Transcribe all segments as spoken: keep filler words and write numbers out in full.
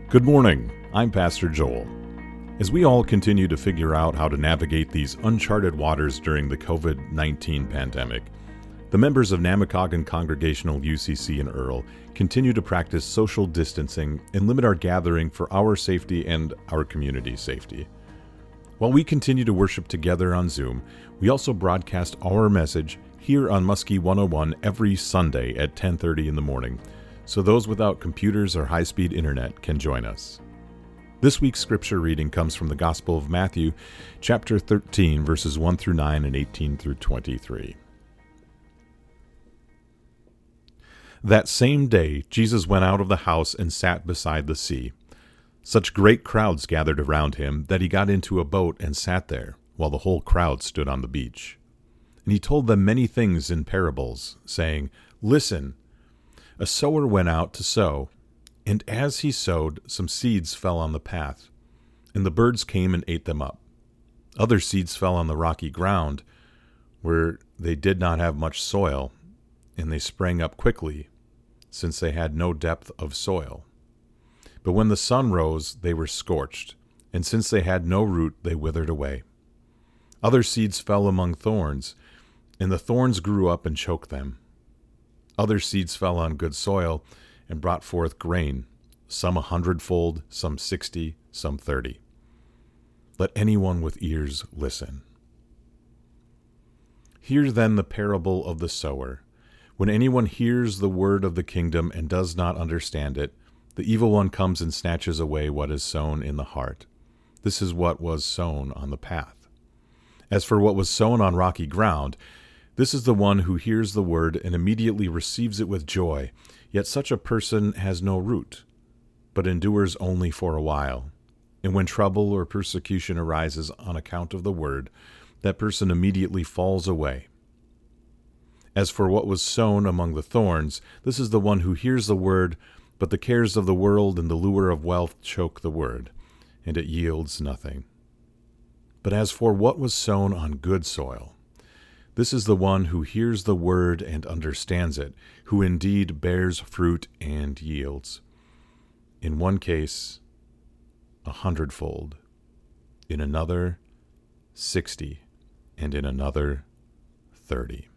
Good morning, I'm Pastor Joel. As we all continue to figure out how to navigate these uncharted waters during the covid nineteen pandemic, the members of Namekagon Congregational U C C in Earl continue to practice social distancing and limit our gathering for our safety and our community's safety. While we continue to worship together on Zoom, we also broadcast our message here on Muskie one oh one every Sunday at ten thirty in the morning, so those without computers or high-speed internet can join us. This week's scripture reading comes from the Gospel of Matthew, chapter thirteen, verses one through nine and eighteen through twenty-three. That same day, Jesus went out of the house and sat beside the sea. Such great crowds gathered around him that he got into a boat and sat there, while the whole crowd stood on the beach. And he told them many things in parables, saying, "Listen, a sower went out to sow. And as he sowed, some seeds fell on the path, and the birds came and ate them up. Other seeds fell on the rocky ground, where they did not have much soil, and they sprang up quickly, since they had no depth of soil. But when the sun rose, they were scorched, and since they had no root, they withered away. Other seeds fell among thorns, and the thorns grew up and choked them. Other seeds fell on good soil, and brought forth grain, some a hundredfold, some sixty, some thirty. Let anyone with ears listen. Hear then the parable of the sower. When anyone hears the word of the kingdom and does not understand it, the evil one comes and snatches away what is sown in the heart. This is what was sown on the path. As for what was sown on rocky ground, this is the one who hears the word and immediately receives it with joy. Yet such a person has no root, but endures only for a while. And when trouble or persecution arises on account of the word, that person immediately falls away. As for what was sown among the thorns, this is the one who hears the word, but the cares of the world and the lure of wealth choke the word, and it yields nothing. But as for what was sown on good soil, this is the one who hears the word and understands it, who indeed bears fruit and yields. In one case, a hundredfold, in another, sixty, and in another, thirty.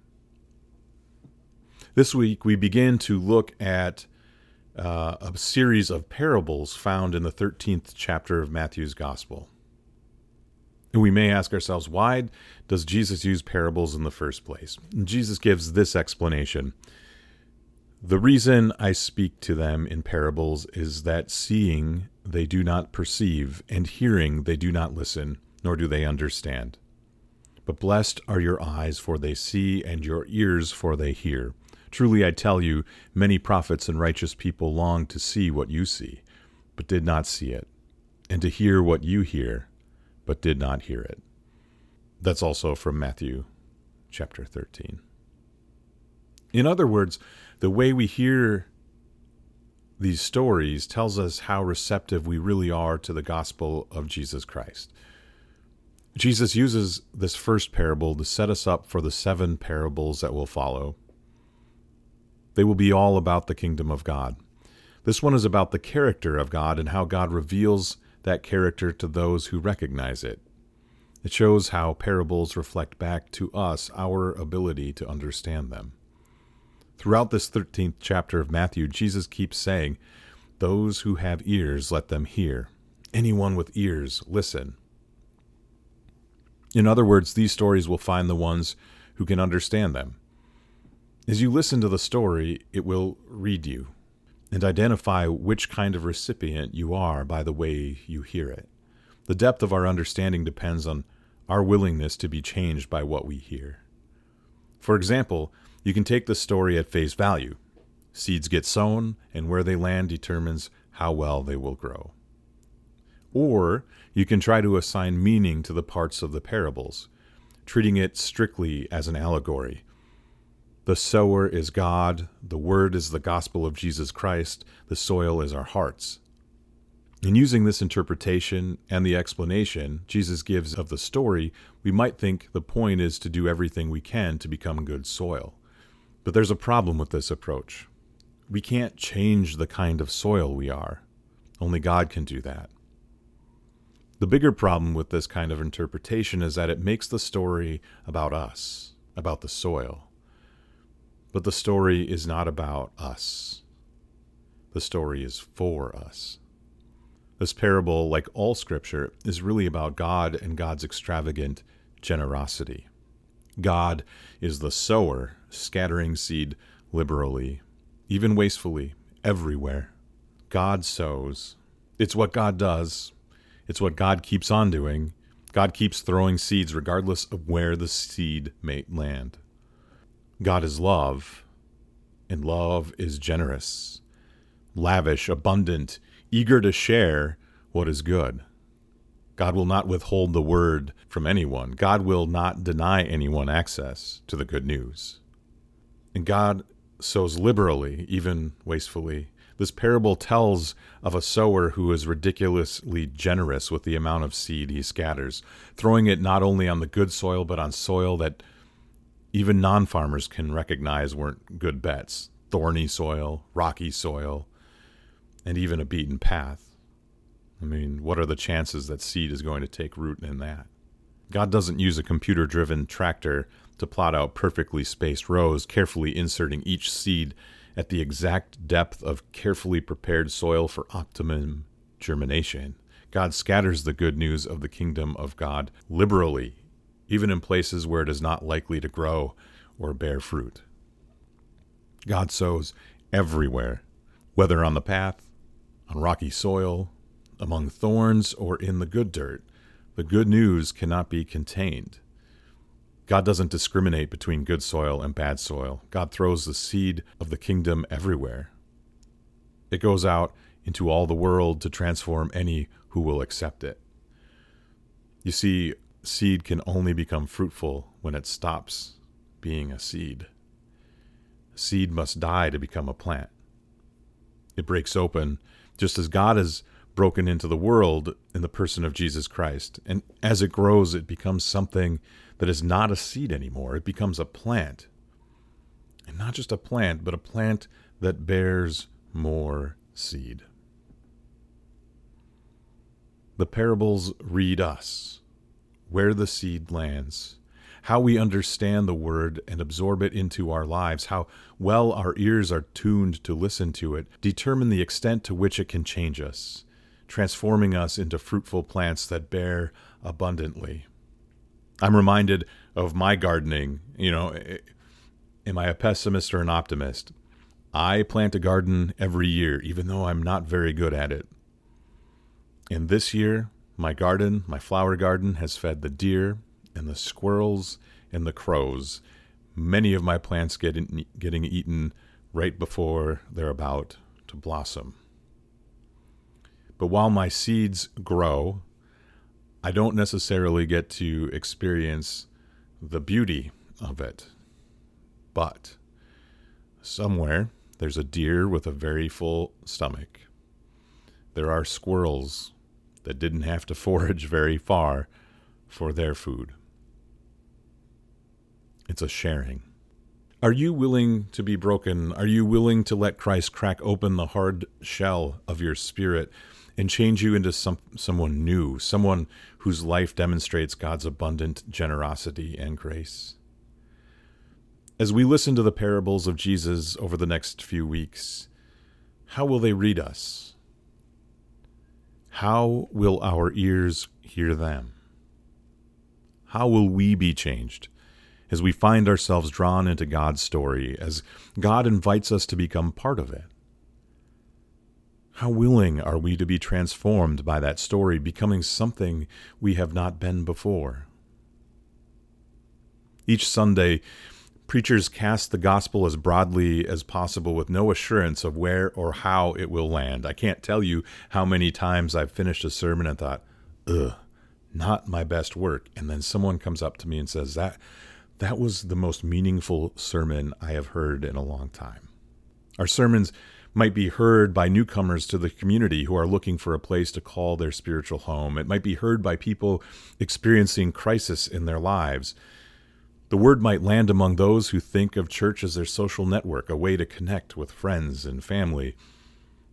This week, we begin to look at uh, a series of parables found in the thirteenth chapter of Matthew's Gospel. And we may ask ourselves, why does Jesus use parables in the first place? And Jesus gives this explanation. The reason I speak to them in parables is that seeing they do not perceive, and hearing they do not listen, nor do they understand. But blessed are your eyes, for they see, and your ears, for they hear. Truly I tell you, many prophets and righteous people longed to see what you see, but did not see it, and to hear what you hear, but did not hear it. That's also from Matthew chapter thirteen. In other words, the way we hear these stories tells us how receptive we really are to the gospel of Jesus Christ. Jesus uses this first parable to set us up for the seven parables that will follow. They will be all about the kingdom of God. This one is about the character of God and how God reveals that character to those who recognize it. It shows how parables reflect back to us our ability to understand them. Throughout this thirteenth chapter of Matthew, Jesus keeps saying, "Those who have ears, let them hear. Anyone with ears, listen." In other words, these stories will find the ones who can understand them. As you listen to the story, it will read you and identify which kind of recipient you are by the way you hear it. The depth of our understanding depends on our willingness to be changed by what we hear. For example, you can take the story at face value. Seeds get sown, and where they land determines how well they will grow. Or you can try to assign meaning to the parts of the parables, treating it strictly as an allegory. The sower is God, the word is the gospel of Jesus Christ, the soil is our hearts. In using this interpretation and the explanation Jesus gives of the story, we might think the point is to do everything we can to become good soil. But there's a problem with this approach. We can't change the kind of soil we are. Only God can do that. The bigger problem with this kind of interpretation is that it makes the story about us, about the soil. But the story is not about us. The story is for us. This parable, like all Scripture, is really about God and God's extravagant generosity. God is the sower, scattering seed liberally, even wastefully, everywhere. God sows. It's what God does. It's what God keeps on doing. God keeps throwing seeds regardless of where the seed may land. God is love, and love is generous, lavish, abundant, eager to share what is good. God will not withhold the word from anyone. God will not deny anyone access to the good news. And God sows liberally, even wastefully. This parable tells of a sower who is ridiculously generous with the amount of seed he scatters, throwing it not only on the good soil, but on soil that even non-farmers can recognize weren't good bets. Thorny soil, rocky soil, and even a beaten path. I mean, what are the chances that seed is going to take root in that? God doesn't use a computer-driven tractor to plot out perfectly spaced rows, carefully inserting each seed at the exact depth of carefully prepared soil for optimum germination. God scatters the good news of the kingdom of God liberally, even in places where it is not likely to grow or bear fruit. God sows everywhere, whether on the path, on rocky soil, among thorns, or in the good dirt. The good news cannot be contained. God doesn't discriminate between good soil and bad soil. God throws the seed of the kingdom everywhere. It goes out into all the world to transform any who will accept it. You see, seed can only become fruitful when it stops being a seed. Seed must die to become a plant. It breaks open just as God has broken into the world in the person of Jesus Christ. And as it grows, it becomes something that is not a seed anymore. It becomes a plant. And not just a plant, but a plant that bears more seed. The parables read us, where the seed lands, how we understand the word and absorb it into our lives, how well our ears are tuned to listen to it, determine the extent to which it can change us, transforming us into fruitful plants that bear abundantly. I'm reminded of my gardening. You know, am I a pessimist or an optimist? I plant a garden every year, even though I'm not very good at it. And this year, my garden, my flower garden, has fed the deer and the squirrels and the crows. Many of my plants get in, getting eaten right before they're about to blossom. But while my seeds grow, I don't necessarily get to experience the beauty of it. But somewhere, there's a deer with a very full stomach. There are squirrels that didn't have to forage very far for their food. It's a sharing. Are you willing to be broken? Are you willing to let Christ crack open the hard shell of your spirit and change you into some someone new, someone whose life demonstrates God's abundant generosity and grace? As we listen to the parables of Jesus over the next few weeks, how will they read us? How will our ears hear them? How will we be changed as we find ourselves drawn into God's story, as God invites us to become part of it? How willing are we to be transformed by that story, becoming something we have not been before? Each Sunday, preachers cast the gospel as broadly as possible with no assurance of where or how it will land. I can't tell you how many times I've finished a sermon and thought, ugh, not my best work. And then someone comes up to me and says, that, that was the most meaningful sermon I have heard in a long time. Our sermons might be heard by newcomers to the community who are looking for a place to call their spiritual home. It might be heard by people experiencing crisis in their lives. The word might land among those who think of church as their social network, a way to connect with friends and family.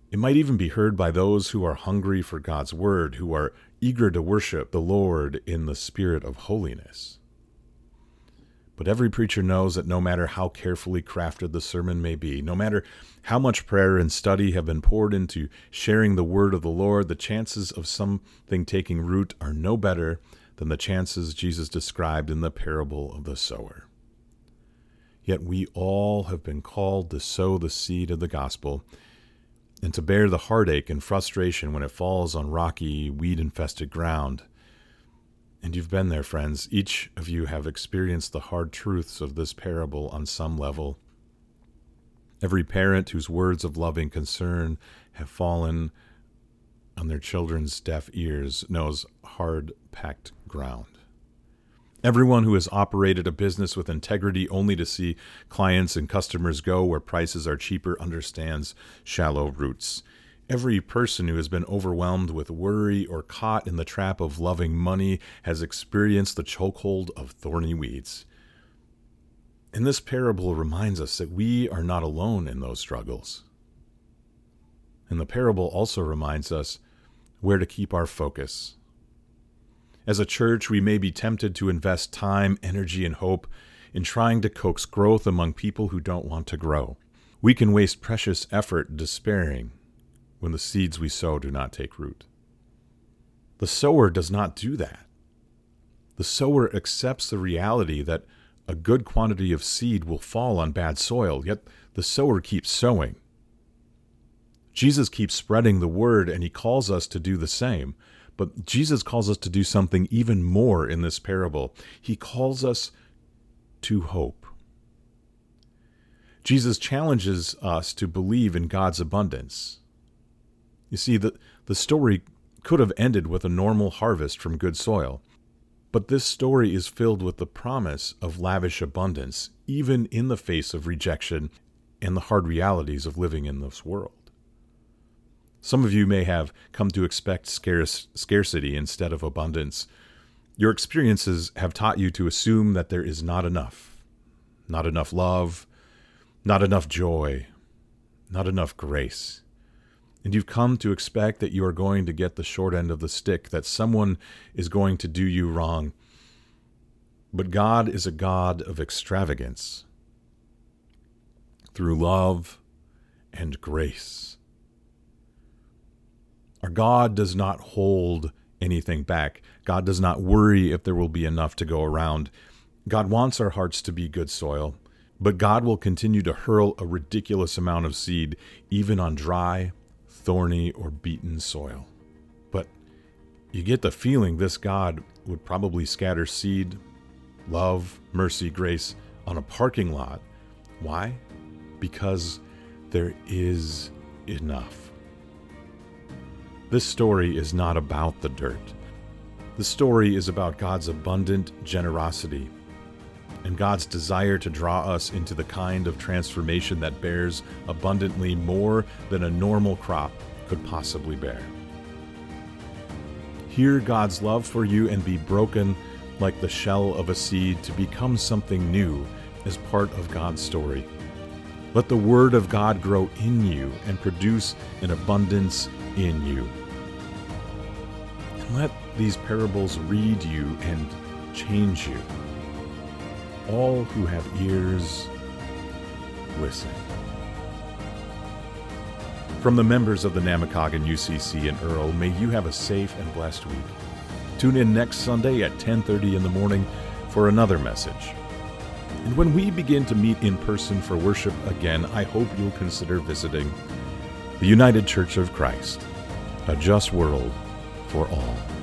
It might even be heard by those who are hungry for God's word, who are eager to worship the Lord in the spirit of holiness. But every preacher knows that no matter how carefully crafted the sermon may be, no matter how much prayer and study have been poured into sharing the word of the Lord, the chances of something taking root are no better than the chances Jesus described in the parable of the sower. Yet we all have been called to sow the seed of the gospel and to bear the heartache and frustration when it falls on rocky, weed-infested ground. And you've been there, friends. Each of you have experienced the hard truths of this parable on some level. Every parent whose words of loving concern have fallen on their children's deaf ears knows hard-packed ground. Everyone who has operated a business with integrity only to see clients and customers go where prices are cheaper understands shallow roots. Every person who has been overwhelmed with worry or caught in the trap of loving money has experienced the chokehold of thorny weeds. And this parable reminds us that we are not alone in those struggles. And the parable also reminds us where to keep our focus. As a church, we may be tempted to invest time, energy, and hope in trying to coax growth among people who don't want to grow. We can waste precious effort despairing when the seeds we sow do not take root. The sower does not do that. The sower accepts the reality that a good quantity of seed will fall on bad soil, yet the sower keeps sowing. Jesus keeps spreading the word, and he calls us to do the same. But Jesus calls us to do something even more in this parable. He calls us to hope. Jesus challenges us to believe in God's abundance. You see, the, the story could have ended with a normal harvest from good soil. But this story is filled with the promise of lavish abundance, even in the face of rejection and the hard realities of living in this world. Some of you may have come to expect scarce, scarcity instead of abundance. Your experiences have taught you to assume that there is not enough. Not enough love, not enough joy, not enough grace. And you've come to expect that you are going to get the short end of the stick, that someone is going to do you wrong. But God is a God of extravagance through love and grace. Our God does not hold anything back. God does not worry if there will be enough to go around. God wants our hearts to be good soil, but God will continue to hurl a ridiculous amount of seed, even on dry, thorny, or beaten soil. But you get the feeling this God would probably scatter seed, love, mercy, grace on a parking lot. Why? Because there is enough. This story is not about the dirt. The story is about God's abundant generosity and God's desire to draw us into the kind of transformation that bears abundantly more than a normal crop could possibly bear. Hear God's love for you and be broken like the shell of a seed to become something new as part of God's story. Let the Word of God grow in you and produce an abundance in you. And let these parables read you and change you. All who have ears, listen. From the members of the Namakagon U C C in Earl, may you have a safe and blessed week. Tune in next Sunday at ten thirty in the morning for another message. And when we begin to meet in person for worship again, I hope you'll consider visiting the United Church of Christ, a just world for all.